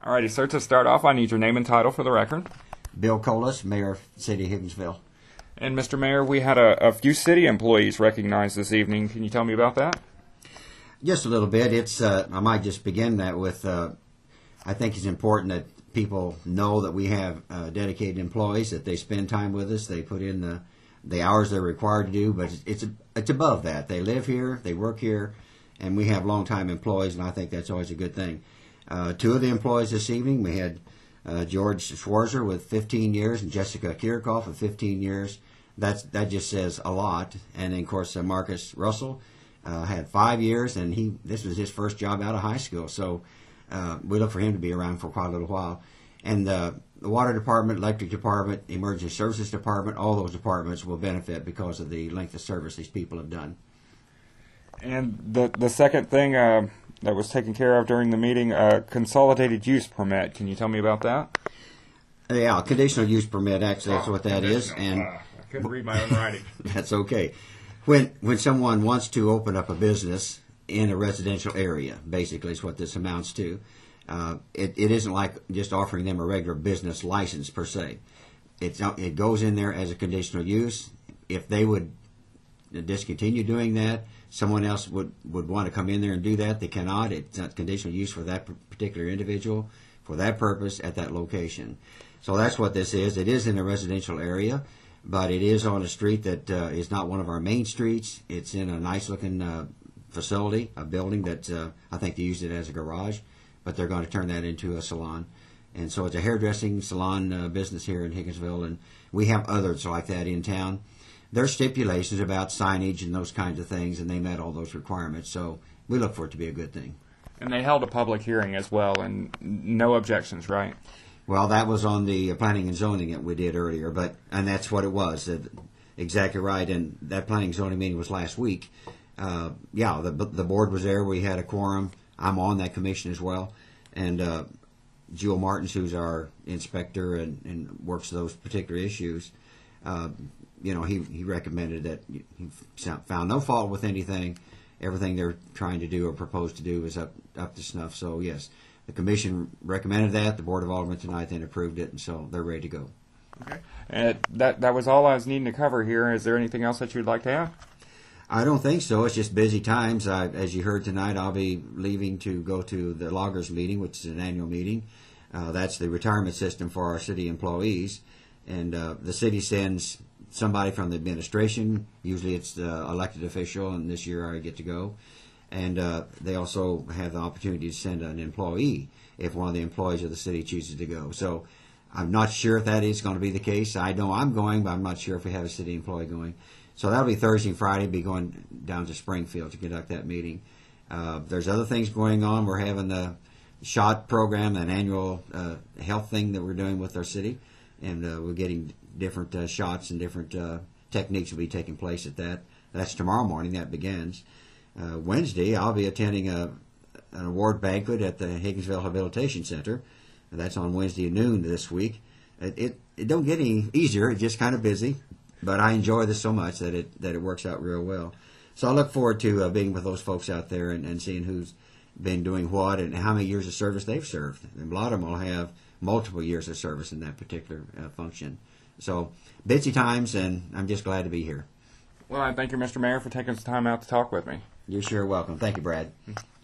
Alrighty, sir, to start off, I need your name and title for the record. Bill Colas, Mayor of the City of Higginsville. And Mr. Mayor, we had a few city employees recognized this evening. Can you tell me about that? Just a little bit. It's I might just begin that with I think it's important that people know that we have dedicated employees, that they spend time with us, they put in the hours they're required to do, but it's above that. They live here, they work here, and we have long-time employees, and I think that's always a good thing. Two of the employees this evening, we had George Schwarzer with 15 years and Jessica Kirchhoff with 15 years. That just says a lot. And then, of course, Marcus Russell had 5 years, and this was his first job out of high school. So we look for him to be around for quite a little while. And the water department, electric department, emergency services department, all those departments will benefit because of the length of service these people have done. And the second thing that was taken care of during the meeting, consolidated use permit. Can you tell me about that? Yeah, conditional use permit, actually, that's what that is. And I couldn't read my own writing. That's okay. When someone wants to open up a business in a residential area, basically is what this amounts to. It isn't like just offering them a regular business license per se. It goes in there as a conditional use. If they would discontinue doing that, someone else would want to come in there and do that. They cannot. It's not conditional use for that particular individual for that purpose at that location. So that's what this is. It is in a residential area, but it is on a street that is not one of our main streets. It's in a nice-looking facility, a building that I think they used it as a garage, but they're going to turn that into a salon. And so it's a hairdressing salon business here in Higginsville, and we have others like that in town. There are stipulations about signage and those kinds of things, and they met all those requirements. So we look for it to be a good thing. And they held a public hearing as well, and no objections, right? Well, that was on the planning and zoning that we did earlier, and that's what it was. Exactly right. And that planning and zoning meeting was last week. The board was there. We had a quorum. I'm on that commission as well. And Jewel Martins, who's our inspector and works those particular issues, he recommended that he found no fault with anything. Everything they're trying to do or propose to do is up to snuff. So, yes, the commission recommended that. The Board of Aldermen tonight then approved it, and so they're ready to go. Okay. And that was all I was needing to cover here. Is there anything else that you'd like to add? I don't think so. It's just busy times. As you heard tonight, I'll be leaving to go to the loggers meeting, which is an annual meeting. That's the retirement system for our city employees. And the city sends somebody from the administration. Usually it's the elected official, and this year I get to go. And they also have the opportunity to send an employee if one of the employees of the city chooses to go. So I'm not sure if that is going to be the case. I know I'm going, but I'm not sure if we have a city employee going. So that'll be Thursday and Friday. Be going down to Springfield to conduct that meeting. There's other things going on. We're having the SHOT program, an annual health thing that we're doing with our city, and we're getting different shots and different techniques will be taking place at that. That's tomorrow morning. That begins. Wednesday, I'll be attending an award banquet at the Higginsville Rehabilitation Center. That's on Wednesday at noon this week. It don't get any easier. It's just kind of busy. But I enjoy this so much that it works out real well. So I look forward to being with those folks out there and seeing who's been doing what and how many years of service they've served. And a lot of them will have multiple years of service in that particular function. So busy times, and I'm just glad to be here. Well, I thank you, Mr. Mayor, for taking some time out to talk with me. You're sure welcome. Thank you, Brad.